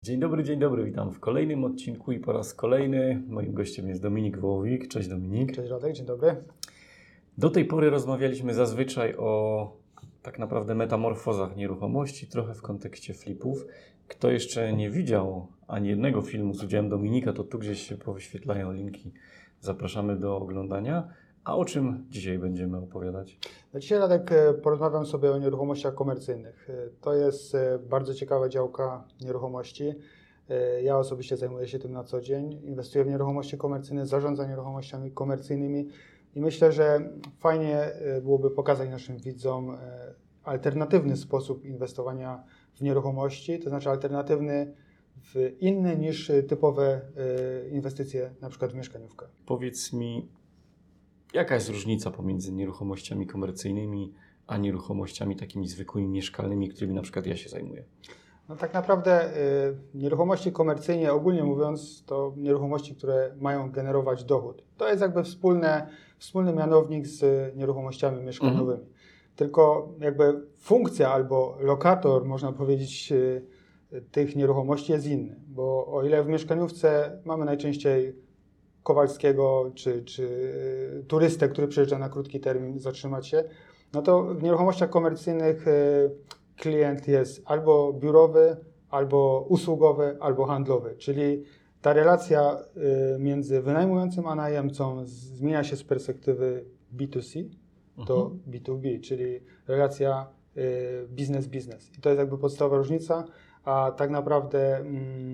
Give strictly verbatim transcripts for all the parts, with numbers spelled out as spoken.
Dzień dobry, dzień dobry, witam w kolejnym odcinku i po raz kolejny moim gościem jest Dominik Wołowik. Cześć Dominik. Cześć Radek, dzień dobry. Do tej pory rozmawialiśmy zazwyczaj o tak naprawdę metamorfozach nieruchomości, trochę w kontekście flipów. Kto jeszcze nie widział ani jednego filmu z udziałem Dominika, to tu gdzieś się powyświetlają linki. Zapraszamy do oglądania. A o czym dzisiaj będziemy opowiadać? No dzisiaj Radek porozmawiam sobie o nieruchomościach komercyjnych. To jest bardzo ciekawa działka nieruchomości. Ja osobiście zajmuję się tym na co dzień. Inwestuję w nieruchomości komercyjne, zarządzam nieruchomościami komercyjnymi i myślę, że fajnie byłoby pokazać naszym widzom alternatywny sposób inwestowania w nieruchomości, to znaczy alternatywny w inny niż typowe inwestycje, na przykład w mieszkaniówkę. Powiedz mi, jaka jest różnica pomiędzy nieruchomościami komercyjnymi a nieruchomościami takimi zwykłymi mieszkalnymi, którymi na przykład ja się zajmuję? No tak naprawdę y, nieruchomości komercyjne, ogólnie mówiąc, to nieruchomości, które mają generować dochód. To jest jakby wspólne, wspólny mianownik z nieruchomościami mieszkaniowymi. Mhm. Tylko jakby funkcja albo lokator, można powiedzieć, y, tych nieruchomości jest inny. Bo o ile w mieszkaniówce mamy najczęściej Kowalskiego czy, czy turystę, który przyjeżdża na krótki termin zatrzymać się, no to w nieruchomościach komercyjnych y, klient jest albo biurowy, albo usługowy, albo handlowy, czyli ta relacja między wynajmującym a najemcą zmienia się z perspektywy B dwa C do mhm. B dwa B, czyli relacja biznes-biznes. I to jest jakby podstawowa różnica, a tak naprawdę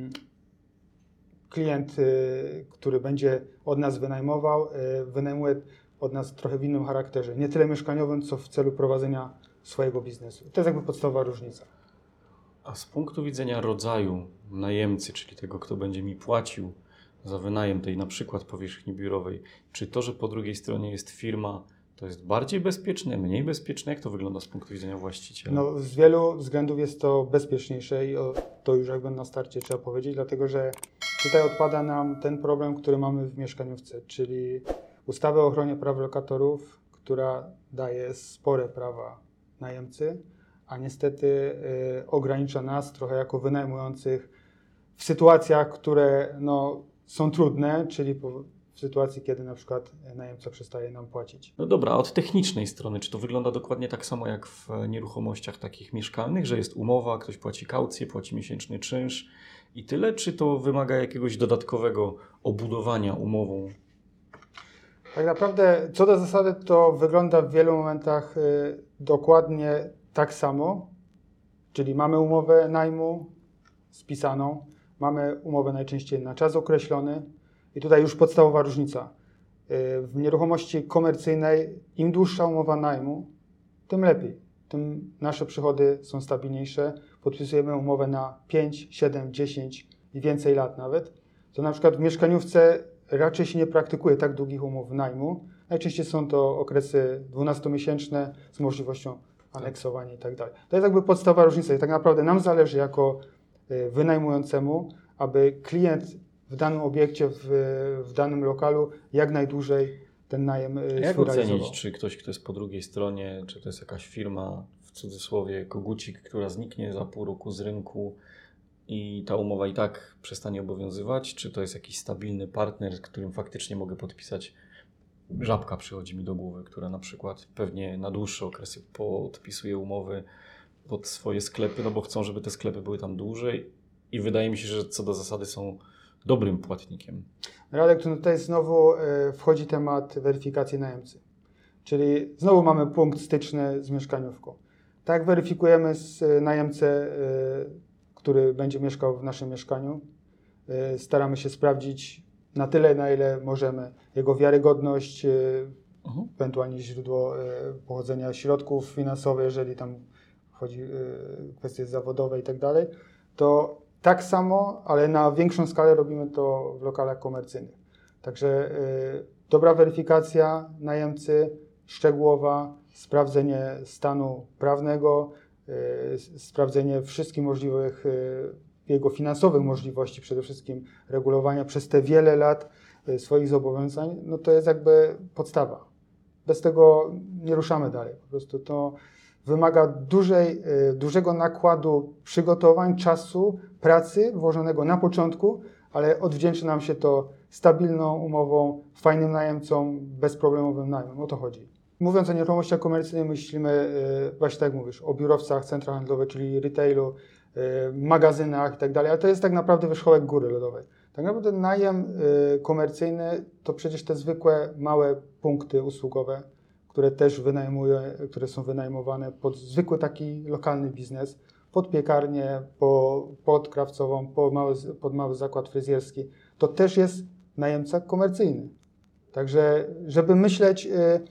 klient, który będzie od nas wynajmował, wynajmuje od nas trochę w innym charakterze, nie tyle mieszkaniowym, co w celu prowadzenia swojego biznesu. To jest jakby podstawowa różnica. A z punktu widzenia rodzaju najemcy, czyli tego, kto będzie mi płacił za wynajem tej na przykład powierzchni biurowej, czy to, że po drugiej stronie jest firma, to jest bardziej bezpieczne, mniej bezpieczne? Jak to wygląda z punktu widzenia właściciela? No, z wielu względów jest to bezpieczniejsze i to już jakby na starcie trzeba powiedzieć, dlatego że tutaj odpada nam ten problem, który mamy w mieszkaniówce, czyli ustawę o ochronie praw lokatorów, która daje spore prawa najemcy, a niestety y, ogranicza nas trochę jako wynajmujących w sytuacjach, które no, są trudne, czyli po, w sytuacji, kiedy na przykład najemca przestaje nam płacić. No dobra, a od technicznej strony, czy to wygląda dokładnie tak samo jak w nieruchomościach takich mieszkalnych, że jest umowa, ktoś płaci kaucję, płaci miesięczny czynsz i tyle, czy to wymaga jakiegoś dodatkowego obudowania umową? Tak naprawdę co do zasady to wygląda w wielu momentach y, dokładnie tak samo, czyli mamy umowę najmu spisaną, mamy umowę najczęściej na czas określony i tutaj już podstawowa różnica. Y, w nieruchomości komercyjnej im dłuższa umowa najmu, tym lepiej, tym nasze przychody są stabilniejsze, podpisujemy umowę na pięć, siedem, dziesięć i więcej lat nawet, to na przykład w mieszkaniówce raczej się nie praktykuje tak długich umów najmu. Najczęściej są to okresy dwunastomiesięczne z możliwością aneksowania i tak dalej. To jest jakby podstawowa różnica i tak naprawdę nam zależy jako wynajmującemu, aby klient w danym obiekcie, w, w danym lokalu jak najdłużej ten najem Jak ocenić, czy ktoś, kto jest po drugiej stronie, czy to jest jakaś firma, w cudzysłowie kogucik, która zniknie za pół roku z rynku i ta umowa i tak przestanie obowiązywać, czy to jest jakiś stabilny partner, z którym faktycznie mogę podpisać? Żabka przychodzi mi do głowy, która na przykład pewnie na dłuższe okresy podpisuje umowy pod swoje sklepy, no bo chcą, żeby te sklepy były tam dłużej i wydaje mi się, że co do zasady są dobrym płatnikiem. Radek, to tutaj znowu wchodzi temat weryfikacji najemcy, czyli znowu mamy punkt styczny z mieszkaniówką. Tak weryfikujemy z najemcę, który będzie mieszkał w naszym mieszkaniu. Staramy się sprawdzić na tyle, na ile możemy jego wiarygodność, uh-huh. ewentualnie źródło pochodzenia środków finansowych, jeżeli tam chodzi o kwestie zawodowe i tak dalej, to tak samo, ale na większą skalę robimy to w lokalach komercyjnych. Także dobra weryfikacja najemcy, szczegółowa, sprawdzenie stanu prawnego, sprawdzenie wszystkich możliwych jego finansowych możliwości, przede wszystkim regulowania przez te wiele lat swoich zobowiązań, no to jest jakby podstawa. Bez tego nie ruszamy dalej. Po prostu to wymaga dużej, dużego nakładu przygotowań, czasu, pracy włożonego na początku, ale odwdzięczy nam się to stabilną umową, fajnym najemcą, bezproblemowym najmem. O to chodzi. Mówiąc o nieruchomościach komercyjnych, myślimy właśnie tak jak mówisz, o biurowcach, centrach handlowych, czyli retailu, magazynach i tak dalej, ale to jest tak naprawdę wierzchołek góry lodowej. Tak naprawdę najem komercyjny to przecież te zwykłe, małe punkty usługowe, które też wynajmuje, które są wynajmowane pod zwykły taki lokalny biznes, pod piekarnię, po, pod krawcową, po mały, pod mały zakład fryzjerski. To też jest najemca komercyjny. Także, żeby myśleć,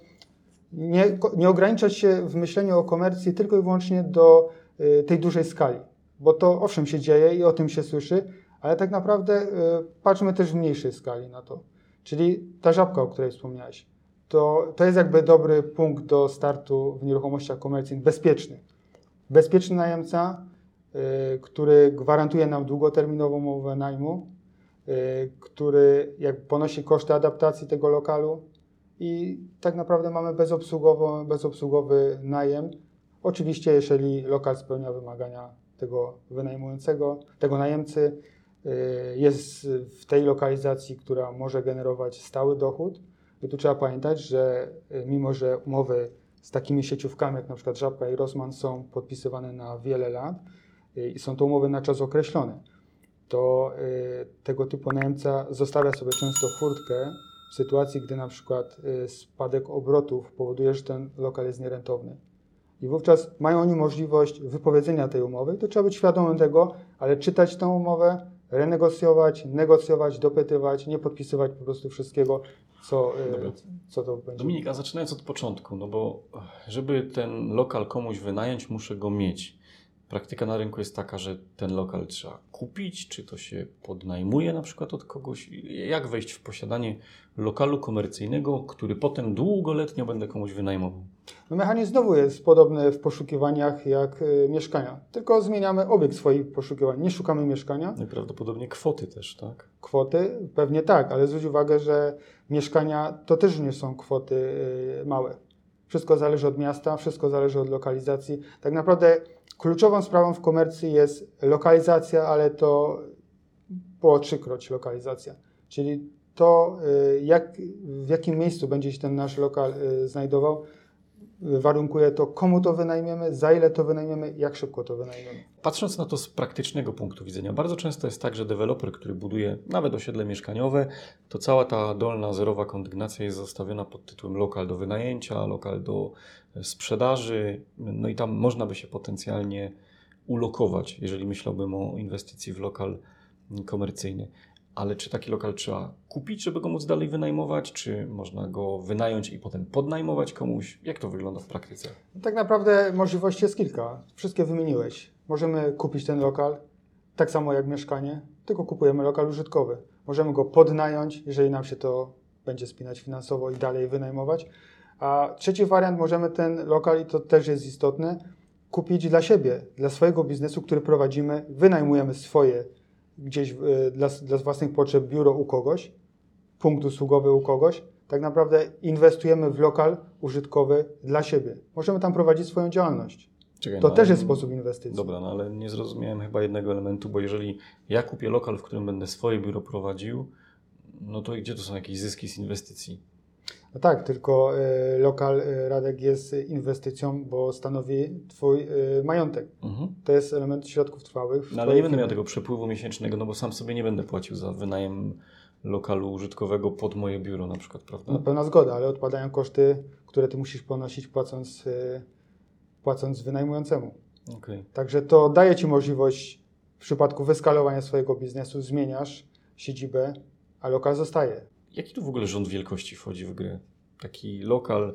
nie, nie ograniczać się w myśleniu o komercji tylko i wyłącznie do tej dużej skali, bo to owszem się dzieje i o tym się słyszy, ale tak naprawdę patrzmy też w mniejszej skali na to. Czyli ta żabka, o której wspomniałeś, to, to jest jakby dobry punkt do startu w nieruchomościach komercyjnych, bezpieczny. Bezpieczny najemca, y, który gwarantuje nam długoterminową umowę najmu, y, który jak ponosi koszty adaptacji tego lokalu i tak naprawdę mamy bezobsługowy, bezobsługowy najem. Oczywiście, jeżeli lokal spełnia wymagania tego wynajmującego, tego najemcy, y, jest w tej lokalizacji, która może generować stały dochód. I tu trzeba pamiętać, że mimo, że umowy z takimi sieciówkami jak na przykład Żabka i Rossmann są podpisywane na wiele lat i są to umowy na czas określony, to tego typu najemca zostawia sobie często furtkę w sytuacji, gdy na przykład spadek obrotów powoduje, że ten lokal jest nierentowny. I wówczas mają oni możliwość wypowiedzenia tej umowy i to trzeba być świadomym tego, ale czytać tę umowę, renegocjować, negocjować, dopytywać, nie podpisywać po prostu wszystkiego, co, co to będzie. Dominik, a zaczynając od początku, no bo żeby ten lokal komuś wynająć, muszę go mieć. Praktyka na rynku jest taka, że ten lokal trzeba kupić, czy to się podnajmuje na przykład od kogoś. Jak wejść w posiadanie lokalu komercyjnego, który potem długoletnio będę komuś wynajmował? No mechanizm znowu jest podobny w poszukiwaniach jak y, mieszkania, tylko zmieniamy obiekt swoich poszukiwań. Nie szukamy mieszkania. No i prawdopodobnie kwoty też, tak? Kwoty? Pewnie tak, ale zwróć uwagę, że mieszkania to też nie są kwoty y, małe. Wszystko zależy od miasta, wszystko zależy od lokalizacji. Tak naprawdę kluczową sprawą w komercji jest lokalizacja, ale to po trzykroć lokalizacja. Czyli to, y, jak, w jakim miejscu będzie się ten nasz lokal y, znajdował, warunkuje to, komu to wynajmiemy, za ile to wynajmiemy, jak szybko to wynajmiemy. Patrząc na to z praktycznego punktu widzenia, bardzo często jest tak, że deweloper, który buduje nawet osiedle mieszkaniowe, to cała ta dolna zerowa kondygnacja jest zostawiona pod tytułem lokal do wynajęcia, lokal do sprzedaży, no i tam można by się potencjalnie ulokować, jeżeli myślałbym o inwestycji w lokal komercyjny. Ale czy taki lokal trzeba kupić, żeby go móc dalej wynajmować? Czy można go wynająć i potem podnajmować komuś? Jak to wygląda w praktyce? Tak naprawdę możliwości jest kilka. Wszystkie wymieniłeś. Możemy kupić ten lokal, tak samo jak mieszkanie, tylko kupujemy lokal użytkowy. Możemy go podnająć, jeżeli nam się to będzie spinać finansowo i dalej wynajmować. A trzeci wariant, możemy ten lokal, i to też jest istotne, kupić dla siebie, dla swojego biznesu, który prowadzimy, wynajmujemy swoje gdzieś y, dla, dla własnych potrzeb biuro u kogoś, punkt usługowy u kogoś. Tak naprawdę inwestujemy w lokal użytkowy dla siebie. Możemy tam prowadzić swoją działalność. Czekaj, to no, też ale- jest sposób inwestycji. Dobra, no ale nie zrozumiałem chyba jednego elementu, bo jeżeli ja kupię lokal, w którym będę swoje biuro prowadził, no to gdzie to są jakieś zyski z inwestycji? No tak, tylko y, lokal, y, Radek, jest inwestycją, bo stanowi Twój y, majątek. Mhm. To jest element środków trwałych. w No ale twojej nie będę firmie. miał tego przepływu miesięcznego, no bo sam sobie nie będę płacił za wynajem lokalu użytkowego pod moje biuro na przykład, prawda? No, pełna zgoda, ale odpadają koszty, które Ty musisz ponosić płacąc, y, płacąc wynajmującemu. Okej. Także to daje Ci możliwość w przypadku wyskalowania swojego biznesu, zmieniasz siedzibę, a lokal zostaje. Jaki tu w ogóle rząd wielkości wchodzi w grę? Taki lokal,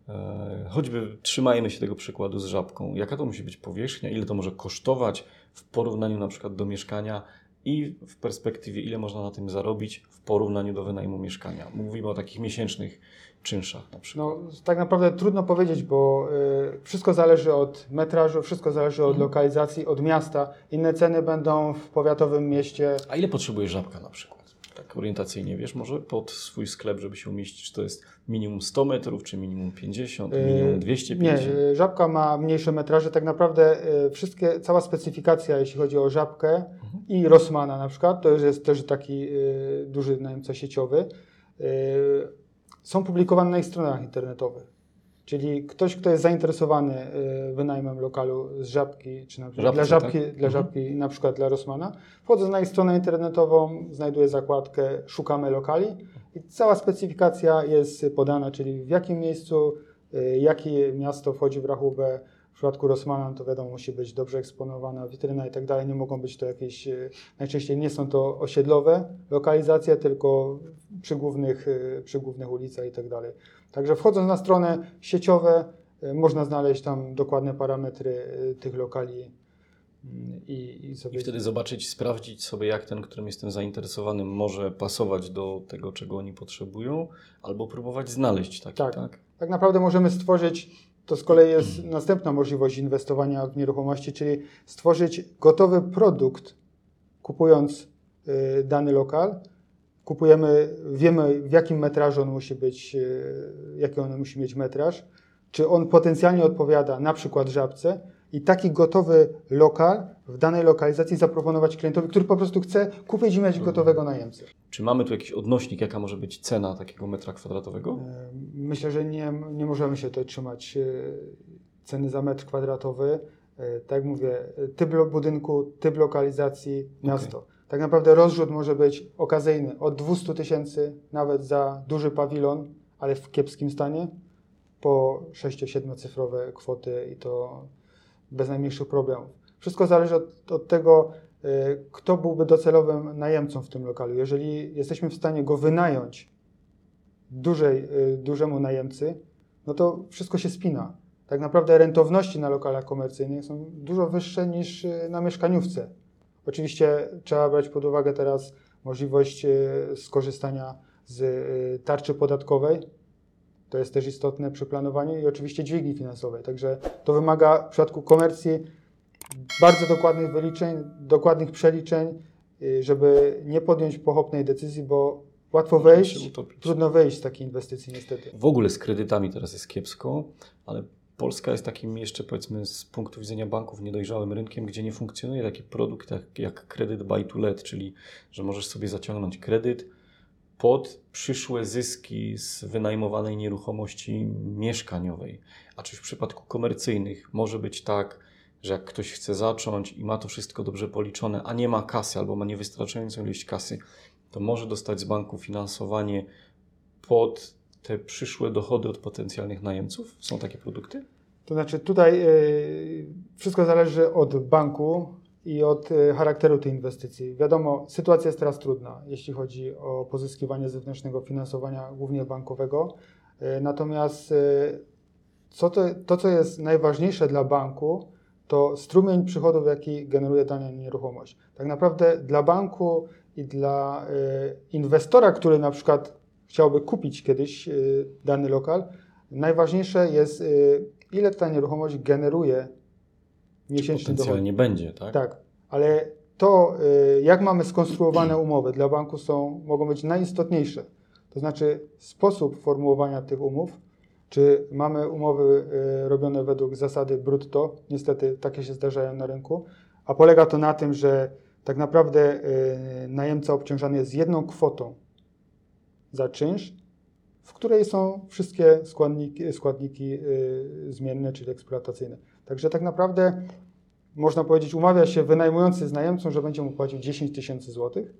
e, choćby trzymajmy się tego przykładu z Żabką. Jaka to musi być powierzchnia? Ile to może kosztować w porównaniu na przykład do mieszkania i w perspektywie ile można na tym zarobić w porównaniu do wynajmu mieszkania? Mówimy o takich miesięcznych czynszach na przykład. No, tak naprawdę trudno powiedzieć, bo y, wszystko zależy od metrażu, wszystko zależy od Mhm. lokalizacji, od miasta. Inne ceny będą w powiatowym mieście. A ile potrzebuje Żabka na przykład? Tak tak orientacyjnie, wiesz, może pod swój sklep, żeby się umieścić, czy to jest minimum sto metrów, czy minimum pięćdziesiąt, minimum dwieście pięćdziesiąt? Nie, Żabka ma mniejsze metraże. Tak naprawdę wszystkie, cała specyfikacja, jeśli chodzi o Żabkę mhm. i Rossmana na przykład, to jest też taki duży najemca sieciowy, są publikowane na ich stronach internetowych. Czyli ktoś, kto jest zainteresowany wynajmem lokalu z Żabki, czy na przykład Żabce, dla Żabki, tak? dla Żabki mhm. na przykład dla Rossmana, wchodząc na ich stronę internetową, znajduje zakładkę Szukamy lokali i cała specyfikacja jest podana, czyli w jakim miejscu, jakie miasto wchodzi w rachubę. W przypadku Rossmana to wiadomo, musi być dobrze eksponowana witryna i tak dalej. Nie mogą być to jakieś, najczęściej nie są to osiedlowe lokalizacje, tylko przy głównych, przy głównych ulicach i tak dalej. Także wchodząc na stronę sieciowe, można znaleźć tam dokładne parametry tych lokali i, i sobie... I wtedy zobaczyć, sprawdzić sobie, jak ten, którym jestem zainteresowany, może pasować do tego, czego oni potrzebują, albo próbować znaleźć taki, tak? Tak, tak naprawdę możemy stworzyć, to z kolei jest następna możliwość inwestowania w nieruchomości, czyli stworzyć gotowy produkt, kupując y, dany lokal. Kupujemy, wiemy w jakim metrażu on musi być, jaki on musi mieć metraż, czy on potencjalnie odpowiada na przykład Żabce i taki gotowy lokal w danej lokalizacji zaproponować klientowi, który po prostu chce kupić i mieć gotowego najemcę. Czy mamy tu jakiś odnośnik, jaka może być cena takiego metra kwadratowego? Myślę, że nie, nie możemy się tutaj trzymać ceny za metr kwadratowy. Tak jak mówię, typ budynku, typ lokalizacji, miasto. Okay. Tak naprawdę rozrzut może być okazyjny od dwieście tysięcy, nawet za duży pawilon, ale w kiepskim stanie, po sześcio-siedmiocyfrowe kwoty i to bez najmniejszych problemów. Wszystko zależy od, od tego, kto byłby docelowym najemcą w tym lokalu. Jeżeli jesteśmy w stanie go wynająć dużej, dużemu najemcy, no to wszystko się spina. Tak naprawdę rentowności na lokalach komercyjnych są dużo wyższe niż na mieszkaniówce. Oczywiście trzeba brać pod uwagę teraz możliwość skorzystania z tarczy podatkowej. To jest też istotne przy planowaniu i oczywiście dźwigni finansowej. Także to wymaga w przypadku komercji bardzo dokładnych wyliczeń, dokładnych przeliczeń, żeby nie podjąć pochopnej decyzji, bo łatwo wejść, trudno wyjść z takiej inwestycji niestety. W ogóle z kredytami teraz jest kiepsko, ale Polska jest takim jeszcze, powiedzmy, z punktu widzenia banków niedojrzałym rynkiem, gdzie nie funkcjonuje taki produkt jak, jak kredyt buy to let, czyli że możesz sobie zaciągnąć kredyt pod przyszłe zyski z wynajmowanej nieruchomości mieszkaniowej. A czy w przypadku komercyjnych może być tak, że jak ktoś chce zacząć i ma to wszystko dobrze policzone, a nie ma kasy albo ma niewystarczającą ilość kasy, to może dostać z banku finansowanie pod te przyszłe dochody od potencjalnych najemców? Są takie produkty? To znaczy tutaj yy, wszystko zależy od banku i od yy, charakteru tej inwestycji. Wiadomo, sytuacja jest teraz trudna, jeśli chodzi o pozyskiwanie zewnętrznego finansowania, głównie bankowego. Yy, natomiast yy, co to, to, co jest najważniejsze dla banku, to strumień przychodów, jaki generuje dana nieruchomość. Tak naprawdę dla banku i dla yy, inwestora, który na przykład chciałby kupić kiedyś y, dany lokal, najważniejsze jest, y, ile ta nieruchomość generuje miesięcznie dochód. Potencjalnie będzie, tak? Tak, ale to, y, jak mamy skonstruowane umowy dla banku są, mogą być najistotniejsze. To znaczy sposób formułowania tych umów, czy mamy umowy y, robione według zasady brutto, niestety takie się zdarzają na rynku, a polega to na tym, że tak naprawdę y, najemca obciążany jest jedną kwotą za czynsz, w której są wszystkie składniki, składniki yy, zmienne, czyli eksploatacyjne. Także tak naprawdę można powiedzieć, umawia się wynajmujący z najemcą, że będzie mu płacił dziesięć tysięcy złotych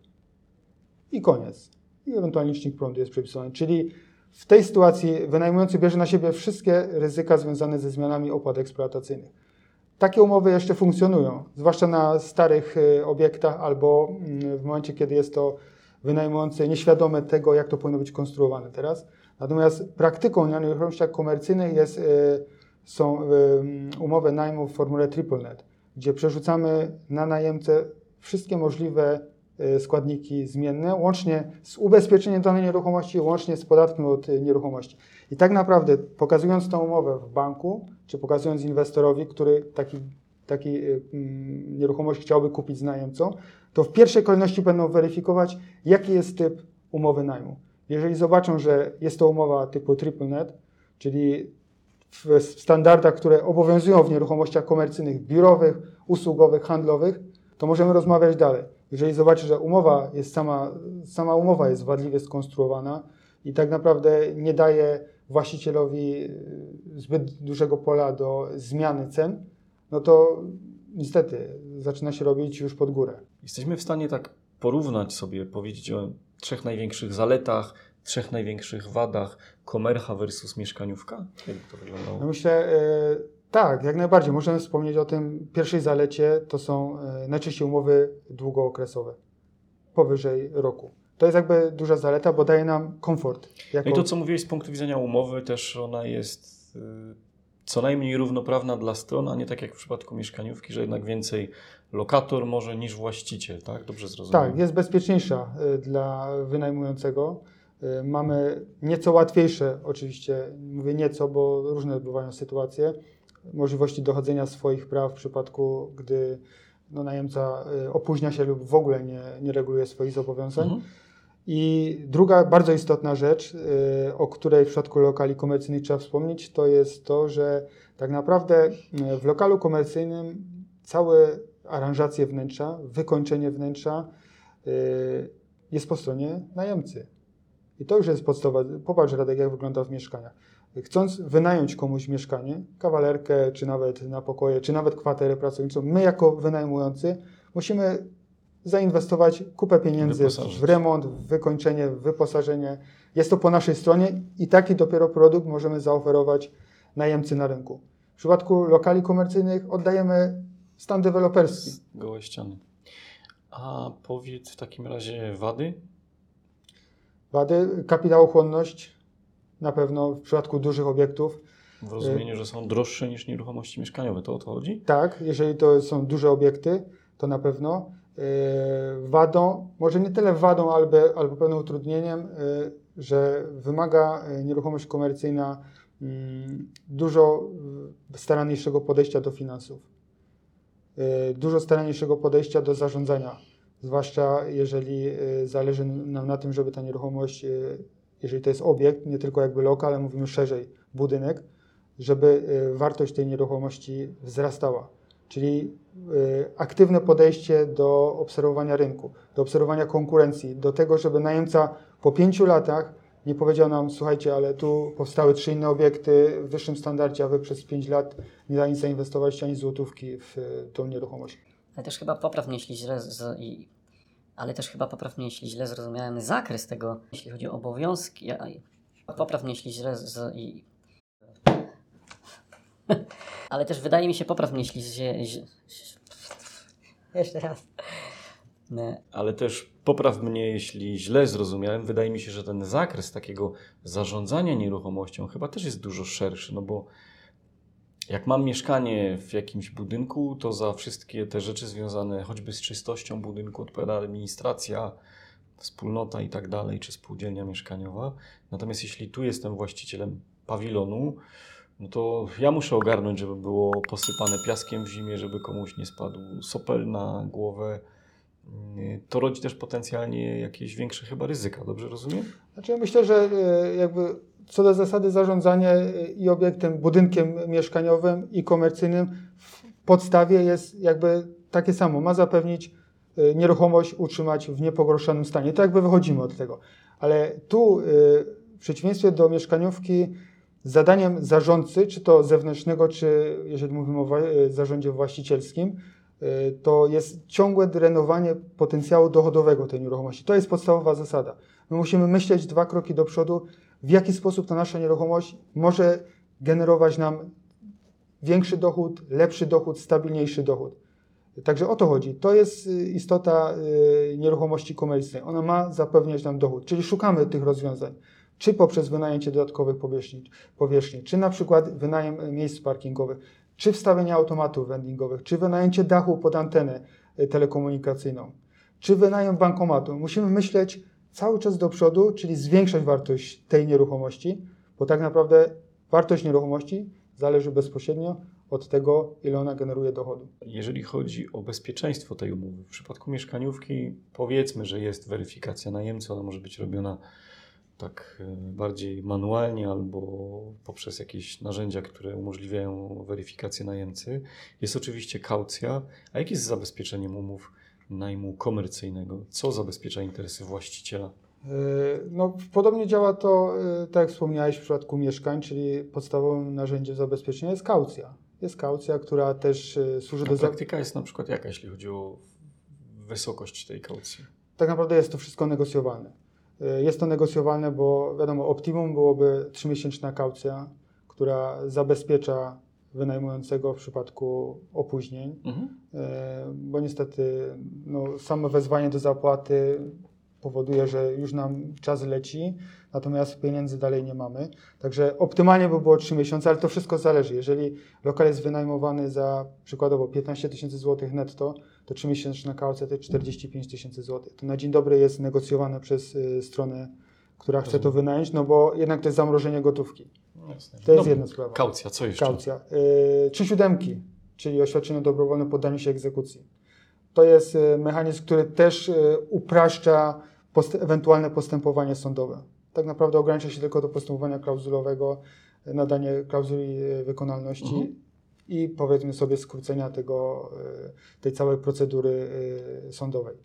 i koniec. I ewentualnie licznik prądu jest przypisany. Czyli w tej sytuacji wynajmujący bierze na siebie wszystkie ryzyka związane ze zmianami opłat eksploatacyjnych. Takie umowy jeszcze funkcjonują, zwłaszcza na starych yy, obiektach albo yy, w momencie, kiedy jest to wynajmujący nieświadomy tego, jak to powinno być konstruowane teraz. Natomiast praktyką na nieruchomościach komercyjnych jest, y, są y, umowy najmu w formule triple net, gdzie przerzucamy na najemcę wszystkie możliwe y, składniki zmienne, łącznie z ubezpieczeniem danej nieruchomości, łącznie z podatkiem od y, nieruchomości. I tak naprawdę pokazując tą umowę w banku, czy pokazując inwestorowi, który taki, taki y, y, nieruchomość chciałby kupić z najemcą, to w pierwszej kolejności będą weryfikować, jaki jest typ umowy najmu. Jeżeli zobaczą, że jest to umowa typu triple net, czyli w standardach, które obowiązują w nieruchomościach komercyjnych, biurowych, usługowych, handlowych, to możemy rozmawiać dalej. Jeżeli zobaczy, że umowa jest sama, sama umowa jest wadliwie skonstruowana i tak naprawdę nie daje właścicielowi zbyt dużego pola do zmiany cen, no to niestety zaczyna się robić już pod górę. Jesteśmy w stanie tak porównać sobie, powiedzieć o trzech największych zaletach, trzech największych wadach Komercha versus mieszkaniówka? Jak to wyglądało? No myślę, e, tak, jak najbardziej. Możemy wspomnieć o tym pierwszej zalecie, to są e, najczęściej umowy długookresowe, powyżej roku. To jest jakby duża zaleta, bo daje nam komfort. Jako... No i to, co mówiłeś z punktu widzenia umowy, też ona jest y, co najmniej równoprawna dla stron, a nie tak jak w przypadku mieszkaniówki, że jednak więcej lokator może niż właściciel, tak? Dobrze zrozumiałem? Tak, jest bezpieczniejsza y, dla wynajmującego. Y, mamy nieco łatwiejsze, oczywiście, mówię nieco, bo różne bywają sytuacje, możliwości dochodzenia swoich praw w przypadku, gdy no, najemca y, opóźnia się lub w ogóle nie, nie reguluje swoich zobowiązań. Mhm. I druga bardzo istotna rzecz, y, o której w przypadku lokali komercyjnych trzeba wspomnieć, to jest to, że tak naprawdę y, w lokalu komercyjnym całe aranżacje wnętrza, wykończenie wnętrza y, jest po stronie najemcy. I to już jest podstawa. Popatrz, Radek, jak wygląda w mieszkaniach. Chcąc wynająć komuś mieszkanie, kawalerkę, czy nawet na pokoje, czy nawet kwaterę pracowniczą, my jako wynajmujący musimy zainwestować kupę pieniędzy w remont, w wykończenie, w wyposażenie. Jest to po naszej stronie i taki dopiero produkt możemy zaoferować najemcy na rynku. W przypadku lokali komercyjnych oddajemy stan deweloperski. Gołe ściany. A powiedz w takim razie wady? Wady, kapitałochłonność na pewno w przypadku dużych obiektów. W rozumieniu, że są droższe niż nieruchomości mieszkaniowe, to o to chodzi? Tak, jeżeli to są duże obiekty, to na pewno. Wadą, może nie tyle wadą, albo, albo pewnym utrudnieniem, że wymaga nieruchomość komercyjna dużo staranniejszego podejścia do finansów, dużo staranniejszego podejścia do zarządzania, zwłaszcza jeżeli zależy nam na tym, żeby ta nieruchomość, jeżeli to jest obiekt, nie tylko jakby lokal, ale mówimy szerzej, budynek, żeby wartość tej nieruchomości wzrastała. Czyli y, aktywne podejście do obserwowania rynku, do obserwowania konkurencji, do tego, żeby najemca po pięciu latach nie powiedział nam, słuchajcie, ale tu powstały trzy inne obiekty w wyższym standardzie, a wy przez pięć lat nie dali zainwestować ani złotówki w y, tą nieruchomość. Ale też chyba popraw mnie, jeśli źle, z, i, ale też chyba popraw mnie, jeśli źle zrozumiałem zakres tego, jeśli chodzi o obowiązki. Ja, popraw mnie, jeśli źle z, i, ale też wydaje mi się, popraw mnie, jeśli źle... Jeszcze raz. Nie. Ale też popraw mnie, jeśli źle zrozumiałem. Wydaje mi się, że ten zakres takiego zarządzania nieruchomością chyba też jest dużo szerszy, no bo jak mam mieszkanie w jakimś budynku, to za wszystkie te rzeczy związane choćby z czystością budynku odpowiada administracja, wspólnota i tak dalej, czy spółdzielnia mieszkaniowa. Natomiast jeśli tu jestem właścicielem pawilonu, no to ja muszę ogarnąć, żeby było posypane piaskiem w zimie, żeby komuś nie spadł sopel na głowę. To rodzi też potencjalnie jakieś większe chyba ryzyka, dobrze rozumiem? Znaczy ja myślę, że jakby co do zasady zarządzanie i obiektem, budynkiem mieszkaniowym i komercyjnym w podstawie jest jakby takie samo. Ma zapewnić nieruchomość, utrzymać w niepogorszonym stanie. To jakby wychodzimy od tego. Ale tu w przeciwieństwie do mieszkaniówki zadaniem zarządcy, czy to zewnętrznego, czy jeżeli mówimy o zarządzie właścicielskim, to jest ciągłe drenowanie potencjału dochodowego tej nieruchomości. To jest podstawowa zasada. My musimy myśleć dwa kroki do przodu, w jaki sposób ta nasza nieruchomość może generować nam większy dochód, lepszy dochód, stabilniejszy dochód. Także o to chodzi. To jest istota nieruchomości komercyjnej. Ona ma zapewniać nam dochód, czyli szukamy tych rozwiązań. Czy poprzez wynajęcie dodatkowych powierzchni, powierzchni, czy na przykład wynajem miejsc parkingowych, czy wstawienie automatów vendingowych, czy wynajęcie dachu pod antenę telekomunikacyjną, czy wynajem bankomatu. Musimy myśleć cały czas do przodu, czyli zwiększać wartość tej nieruchomości, bo tak naprawdę wartość nieruchomości zależy bezpośrednio od tego, ile ona generuje dochodu. Jeżeli chodzi o bezpieczeństwo tej umowy, w przypadku mieszkaniówki powiedzmy, że jest weryfikacja najemcy, ona może być robiona tak bardziej manualnie albo poprzez jakieś narzędzia, które umożliwiają weryfikację najemcy. Jest oczywiście kaucja. A jakie jest zabezpieczeniem umów najmu komercyjnego? Co zabezpiecza interesy właściciela? No, podobnie działa to, tak jak wspomniałeś, w przypadku mieszkań, czyli podstawowym narzędziem zabezpieczenia jest kaucja. Jest kaucja, która też służy A do... praktyka jest na przykład jaka, jeśli chodzi o wysokość tej kaucji? Tak naprawdę jest to wszystko negocjowalne. Jest to negocjowalne, bo wiadomo, optimum byłoby trzymiesięczna kaucja, która zabezpiecza wynajmującego w przypadku opóźnień, mhm. bo niestety no, samo wezwanie do zapłaty powoduje, że już nam czas leci, natomiast pieniędzy dalej nie mamy. Także optymalnie by było trzy miesiące, ale to wszystko zależy. Jeżeli lokal jest wynajmowany za przykładowo piętnaście tysięcy złotych netto, to trzymiesięczna kaucja to jest czterdzieści pięć tysięcy złotych. To na dzień dobry jest negocjowane przez y, stronę, która chce to wynająć, no bo jednak to jest zamrożenie gotówki. Jasne. To jest no, jedna sprawa. Kaucja, co jeszcze? Kaucja. Y, trzy siódemki, czyli oświadczenie o dobrowolnym poddaniu się egzekucji. To jest y, mechanizm, który też y, upraszcza post- ewentualne postępowanie sądowe. Tak naprawdę ogranicza się tylko do postępowania klauzulowego, nadanie klauzuli wykonalności mhm. i powiedzmy sobie skrócenia tego, tej całej procedury sądowej.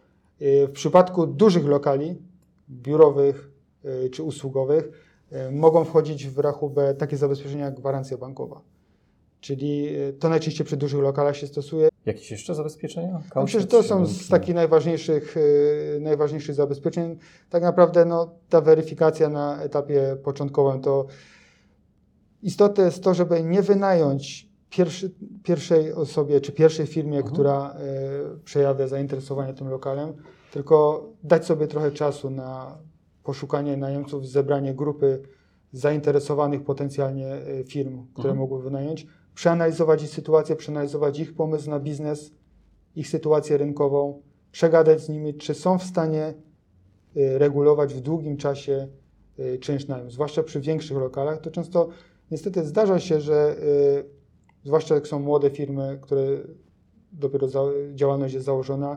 W przypadku dużych lokali, biurowych czy usługowych, mogą wchodzić w rachubę takie zabezpieczenia jak gwarancja bankowa. Czyli to najczęściej przy dużych lokalach się stosuje. Jakieś jeszcze zabezpieczenia? No myślę, że to są z takich najważniejszych, najważniejszych zabezpieczeń. Tak naprawdę no, ta weryfikacja na etapie początkowym to istotne jest to, żeby nie wynająć pierwszy, pierwszej osobie czy pierwszej firmie, mhm. która y, przejawia zainteresowanie tym lokalem, tylko dać sobie trochę czasu na poszukanie najemców, zebranie grupy zainteresowanych potencjalnie firm, które mhm. mogły wynająć, przeanalizować ich sytuację, przeanalizować ich pomysł na biznes, ich sytuację rynkową, przegadać z nimi, czy są w stanie regulować w długim czasie czynsz najmu. Zwłaszcza przy większych lokalach, to często niestety zdarza się, że zwłaszcza jak są młode firmy, które dopiero za, działalność jest założona,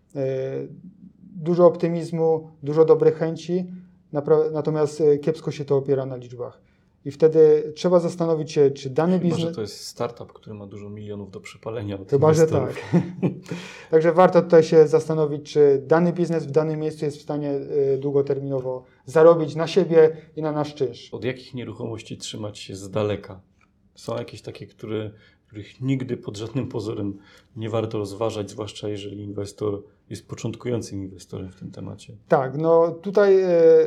dużo optymizmu, dużo dobrej chęci, natomiast kiepsko się to opiera na liczbach. I wtedy trzeba zastanowić się, czy dany Chyba, biznes... że to jest startup, który ma dużo milionów do przepalenia. Chyba, że tak. Także warto tutaj się zastanowić, czy dany biznes w danym miejscu jest w stanie długoterminowo zarobić na siebie i na nasz czynsz. Od jakich nieruchomości trzymać się z daleka? Są jakieś takie, które, których nigdy pod żadnym pozorem nie warto rozważać, zwłaszcza jeżeli inwestor jest początkującym inwestorem w tym temacie. Tak, no tutaj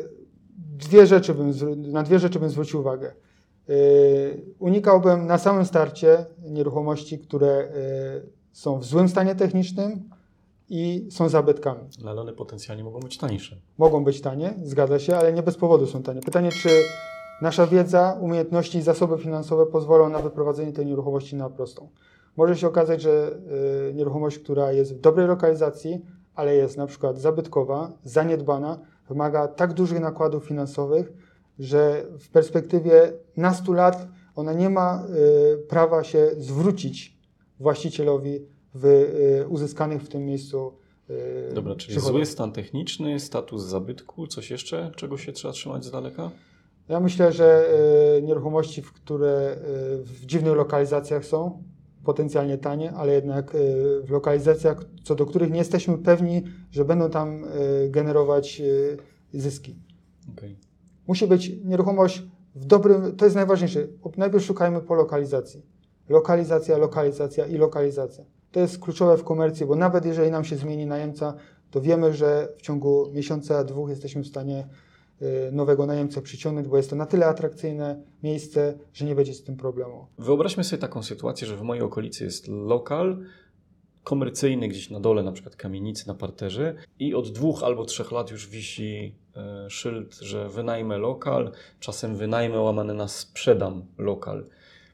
dwie rzeczy bym, na dwie rzeczy bym zwrócił uwagę. Unikałbym na samym starcie nieruchomości, które są w złym stanie technicznym i są zabytkami. Ale one potencjalnie mogą być tańsze. Mogą być tanie, zgadza się, ale nie bez powodu są tanie. Pytanie, czy nasza wiedza, umiejętności i zasoby finansowe pozwolą na wyprowadzenie tej nieruchomości na prostą. Może się okazać, że y, nieruchomość, która jest w dobrej lokalizacji, ale jest na przykład zabytkowa, zaniedbana, wymaga tak dużych nakładów finansowych, że w perspektywie nastu lat ona nie ma y, prawa się zwrócić właścicielowi w y, uzyskanych w tym miejscu y, Dobra, czyli przychodach. Zły stan techniczny, status zabytku, coś jeszcze, czego się trzeba trzymać z daleka? Ja myślę, że y, nieruchomości, w które y, w dziwnych lokalizacjach są, potencjalnie tanie, ale jednak y, w lokalizacjach, co do których nie jesteśmy pewni, że będą tam y, generować y, zyski. Okay. Musi być nieruchomość w dobrym, to jest najważniejsze. Najpierw szukajmy po lokalizacji. Lokalizacja, lokalizacja i lokalizacja. To jest kluczowe w komercji, bo nawet jeżeli nam się zmieni najemca, to wiemy, że w ciągu miesiąca, dwóch jesteśmy w stanie nowego najemcę przyciągnąć, bo jest to na tyle atrakcyjne miejsce, że nie będzie z tym problemu. Wyobraźmy sobie taką sytuację, że w mojej okolicy jest lokal komercyjny gdzieś na dole, na przykład kamienicy na parterze i od dwóch albo trzech lat już wisi e, szyld, że wynajmę lokal, czasem wynajmę łamane na sprzedam lokal.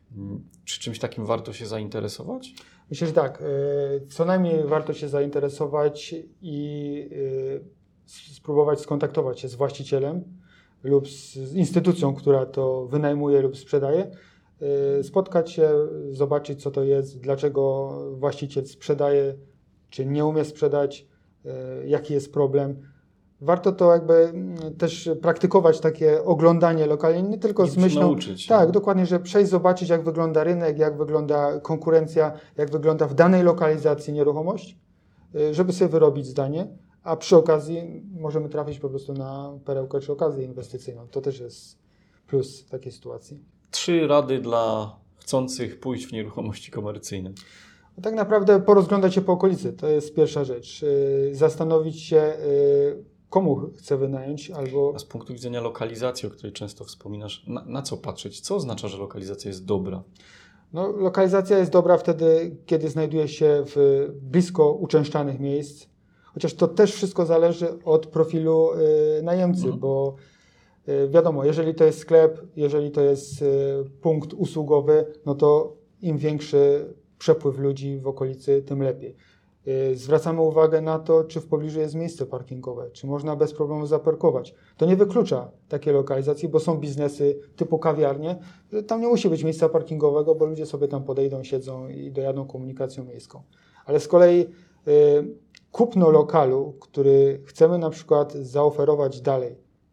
Czy czymś takim warto się zainteresować? Myślę, że tak. Co najmniej warto się zainteresować i spróbować skontaktować się z właścicielem lub z instytucją, która to wynajmuje lub sprzedaje. y, spotkać się, zobaczyć co to jest, dlaczego właściciel sprzedaje, czy nie umie sprzedać, y, jaki jest problem. Warto to jakby mm, też praktykować takie oglądanie lokali, nie tylko Żeby z się myślą, nauczyć, tak, nie? dokładnie, że przejść, zobaczyć jak wygląda rynek, jak wygląda konkurencja, jak wygląda w danej lokalizacji nieruchomość, y, żeby sobie wyrobić zdanie, a przy okazji możemy trafić po prostu na perełkę czy okazję inwestycyjną. To też jest plus takiej sytuacji. Trzy rady dla chcących pójść w nieruchomości komercyjne. No tak naprawdę porozglądać się po okolicy, to jest pierwsza rzecz. Y, Zastanowić się, y, komu chcę wynająć, albo A z punktu widzenia lokalizacji, o której często wspominasz, na, na co patrzeć? Co oznacza, że lokalizacja jest dobra? no, lokalizacja jest dobra wtedy, kiedy znajduje się w blisko uczęszczanych miejsc, chociaż to też wszystko zależy od profilu y, najemcy, Mhm. bo y, wiadomo, jeżeli to jest sklep, jeżeli to jest y, punkt usługowy, no to im większy przepływ ludzi w okolicy, tym lepiej. Y, Zwracamy uwagę na to, czy w pobliżu jest miejsce parkingowe, czy można bez problemu zaparkować. To nie wyklucza takiej lokalizacji, bo są biznesy typu kawiarnie, że tam nie musi być miejsca parkingowego, bo ludzie sobie tam podejdą, siedzą i dojadą komunikacją miejską. Ale z kolei y, kupno lokalu, który chcemy na przykład zaoferować dalej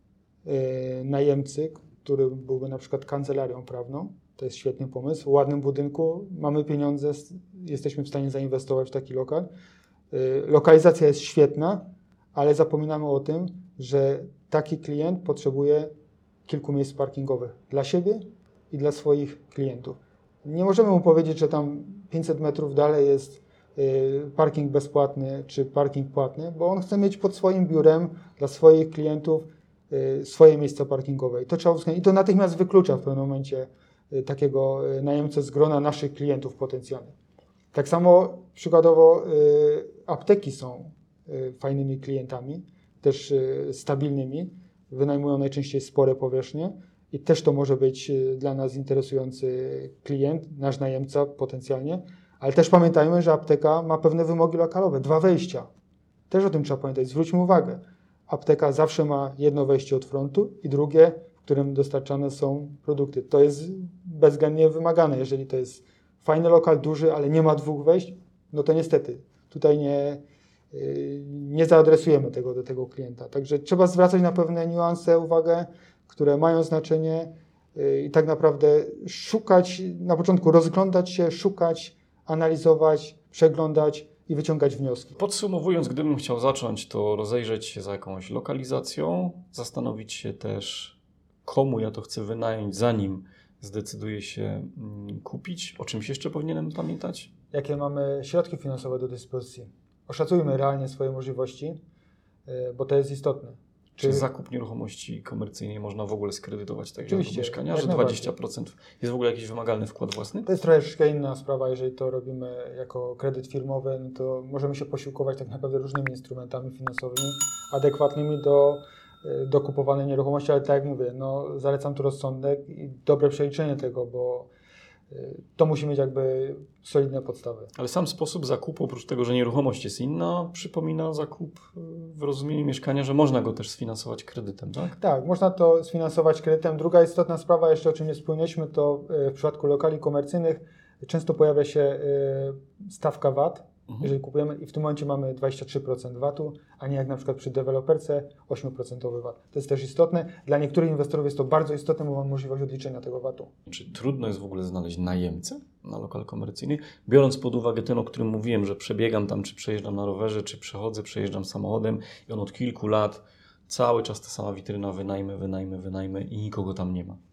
y, najemcy, który byłby na przykład kancelarią prawną, to jest świetny pomysł. W ładnym budynku, mamy pieniądze, s- jesteśmy w stanie zainwestować w taki lokal. Y, Lokalizacja jest świetna, ale zapominamy o tym, że taki klient potrzebuje kilku miejsc parkingowych dla siebie i dla swoich klientów. Nie możemy mu powiedzieć, że tam pięćset metrów dalej jest y, parking bezpłatny czy parking płatny, bo on chce mieć pod swoim biurem dla swoich klientów y, swoje miejsce parkingowe. I to trzeba uwzględnić. I to natychmiast wyklucza w pewnym momencie y, takiego y, najemcę z grona naszych klientów potencjalnych. Tak samo przykładowo y, apteki są y, fajnymi klientami, też y, stabilnymi, wynajmują najczęściej spore powierzchnie i też to może być y, dla nas interesujący klient, nasz najemca potencjalnie, ale też pamiętajmy, że apteka ma pewne wymogi lokalowe, dwa wejścia. Też o tym trzeba pamiętać, zwróćmy uwagę. Apteka zawsze ma jedno wejście od frontu i drugie, w którym dostarczane są produkty. To jest bezwzględnie wymagane. Jeżeli to jest fajny lokal, duży, ale nie ma dwóch wejść, no to niestety tutaj nie, yy, nie zaadresujemy tego do tego klienta. Także trzeba zwracać na pewne niuanse uwagę, które mają znaczenie yy, i tak naprawdę szukać, na początku rozglądać się, szukać, analizować, przeglądać i wyciągać wnioski. Podsumowując, gdybym chciał zacząć, to rozejrzeć się za jakąś lokalizacją, zastanowić się też, komu ja to chcę wynająć, zanim zdecyduję się mm, kupić. O czymś jeszcze powinienem pamiętać? Jakie mamy środki finansowe do dyspozycji. Oszacujmy realnie swoje możliwości, yy, bo to jest istotne. Czy zakup nieruchomości komercyjnej można w ogóle skredytować tak jak Oczywiście, mieszkania, jak że najbardziej. dwadzieścia procent jest w ogóle jakiś wymagalny wkład własny? To jest troszeczkę inna sprawa, jeżeli to robimy jako kredyt firmowy, no to możemy się posiłkować tak naprawdę różnymi instrumentami finansowymi adekwatnymi do, y, do kupowanej nieruchomości, ale tak jak mówię, no, zalecam tu rozsądek i dobre przeliczenie tego, bo y, to musi mieć jakby solidne podstawy. Ale sam sposób zakupu, oprócz tego, że nieruchomość jest inna, przypomina zakup y, w rozumieniu mieszkania, że można go też sfinansować kredytem, tak? Tak, można to sfinansować kredytem. Druga istotna sprawa, jeszcze o czym nie wspomnieliśmy, to y, w przypadku lokali komercyjnych często pojawia się y, stawka V A T, Mhm. jeżeli kupujemy i w tym momencie mamy dwadzieścia trzy procent V A T-u, a nie jak na przykład przy deweloperce osiem procent V A T. To jest też istotne. Dla niektórych inwestorów jest to bardzo istotne, bo mamy możliwość odliczenia tego V A T-u. Czy trudno jest w ogóle znaleźć najemcę na lokal komercyjny, biorąc pod uwagę ten, o którym mówiłem, że przebiegam tam, czy przejeżdżam na rowerze, czy przechodzę, przejeżdżam samochodem i on od kilku lat cały czas ta sama witryna, wynajmę, wynajmę, wynajmę i nikogo tam nie ma.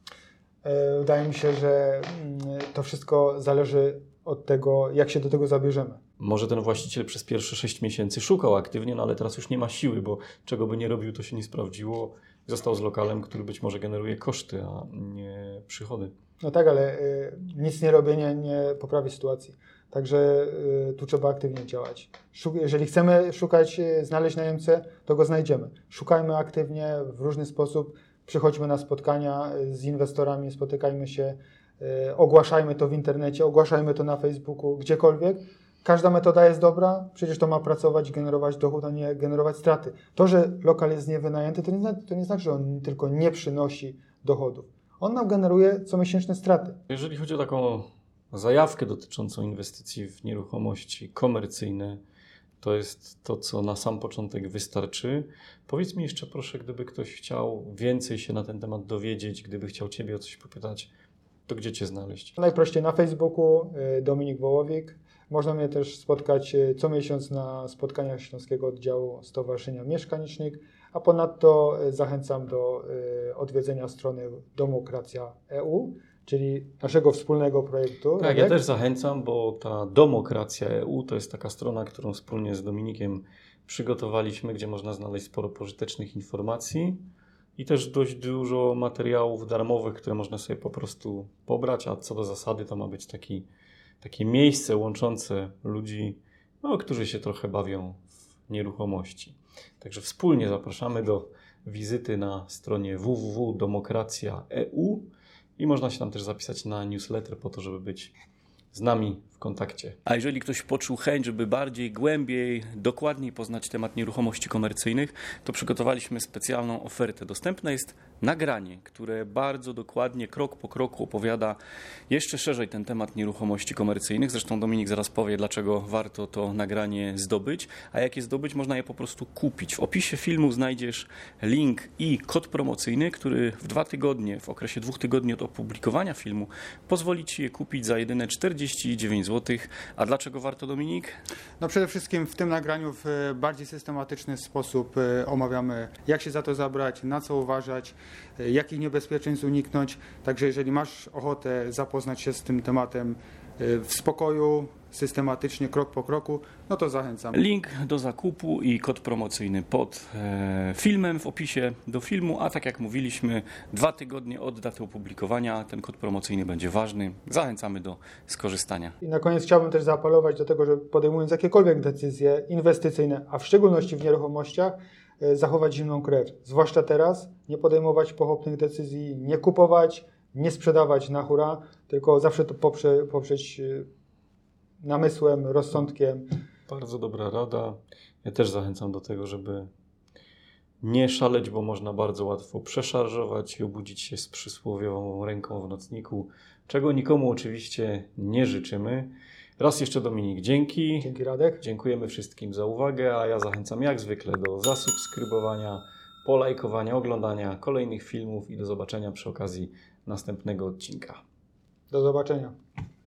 E, Wydaje mi się, że mm, to wszystko zależy od tego, jak się do tego zabierzemy. Może ten właściciel przez pierwsze sześć miesięcy szukał aktywnie, no ale teraz już nie ma siły, bo czego by nie robił, to się nie sprawdziło. Został z lokalem, który być może generuje koszty, a nie przychody. No tak, ale y, nic nie robienie nie poprawi sytuacji. Także y, tu trzeba aktywnie działać. Szuk- jeżeli chcemy szukać, y, znaleźć najemcę, to go znajdziemy. Szukajmy aktywnie w różny sposób. Przychodźmy na spotkania y, z inwestorami, spotykajmy się, y, ogłaszajmy to w internecie, ogłaszajmy to na Facebooku, gdziekolwiek. Każda metoda jest dobra, przecież to ma pracować, generować dochód, a nie generować straty. To, że lokal jest niewynajęty, to nie, zna- to nie znaczy, że on tylko nie przynosi dochodów. on nam generuje comiesięczne straty. Jeżeli chodzi o taką zajawkę dotyczącą inwestycji w nieruchomości komercyjne, to jest to, co na sam początek wystarczy. Powiedz mi jeszcze proszę, gdyby ktoś chciał więcej się na ten temat dowiedzieć, gdyby chciał Ciebie o coś popytać, to gdzie Cię znaleźć? Najprościej na Facebooku Dominik Wołowik. Można mnie też spotkać co miesiąc na spotkaniach Śląskiego Oddziału Stowarzyszenia Mieszkanicznych, a ponadto zachęcam do odwiedzenia strony Domokracja kropka e u, czyli naszego wspólnego projektu. Tak, ja też zachęcam, bo ta Domokracja kropka e u to jest taka strona, którą wspólnie z Dominikiem przygotowaliśmy, gdzie można znaleźć sporo pożytecznych informacji i też dość dużo materiałów darmowych, które można sobie po prostu pobrać, a co do zasady to ma być taki, takie miejsce łączące ludzi, no, którzy się trochę bawią w nieruchomości. Także wspólnie zapraszamy do wizyty na stronie w w w kropka domokracja kropka e u i można się tam też zapisać na newsletter po to, żeby być z nami w kontakcie. A jeżeli ktoś poczuł chęć, żeby bardziej, głębiej, dokładniej poznać temat nieruchomości komercyjnych, to przygotowaliśmy specjalną ofertę. Dostępne jest nagranie, które bardzo dokładnie, krok po kroku opowiada jeszcze szerzej ten temat nieruchomości komercyjnych. Zresztą Dominik zaraz powie, dlaczego warto to nagranie zdobyć, a jak je zdobyć, można je po prostu kupić. W opisie filmu znajdziesz link i kod promocyjny, który w dwa tygodnie, w okresie dwóch tygodni od opublikowania filmu pozwoli Ci je kupić za jedyne czterdzieści dziewięć złotych. A dlaczego warto, Dominik? No przede wszystkim w tym nagraniu w bardziej systematyczny sposób omawiamy, jak się za to zabrać, na co uważać, jakich niebezpieczeństw uniknąć. Także jeżeli masz ochotę zapoznać się z tym tematem w spokoju, systematycznie, krok po kroku, no to zachęcam. Link do zakupu i kod promocyjny pod e, filmem w opisie do filmu, a tak jak mówiliśmy, dwa tygodnie od daty opublikowania ten kod promocyjny będzie ważny. Zachęcamy do skorzystania. I na koniec chciałbym też zaapelować do tego, że podejmując jakiekolwiek decyzje inwestycyjne, a w szczególności w nieruchomościach, e, zachować zimną krew. Zwłaszcza teraz, nie podejmować pochopnych decyzji, nie kupować, nie sprzedawać na hura, tylko zawsze to poprze, poprzeć e, namysłem, rozsądkiem. Bardzo dobra rada. Ja też zachęcam do tego, żeby nie szaleć, bo można bardzo łatwo przeszarżować i obudzić się z przysłowiową ręką w nocniku, czego nikomu oczywiście nie życzymy. Raz jeszcze, Dominik, dzięki. Dzięki, Radek. Dziękujemy wszystkim za uwagę, a ja zachęcam jak zwykle do zasubskrybowania, polajkowania, oglądania kolejnych filmów i do zobaczenia przy okazji następnego odcinka. Do zobaczenia.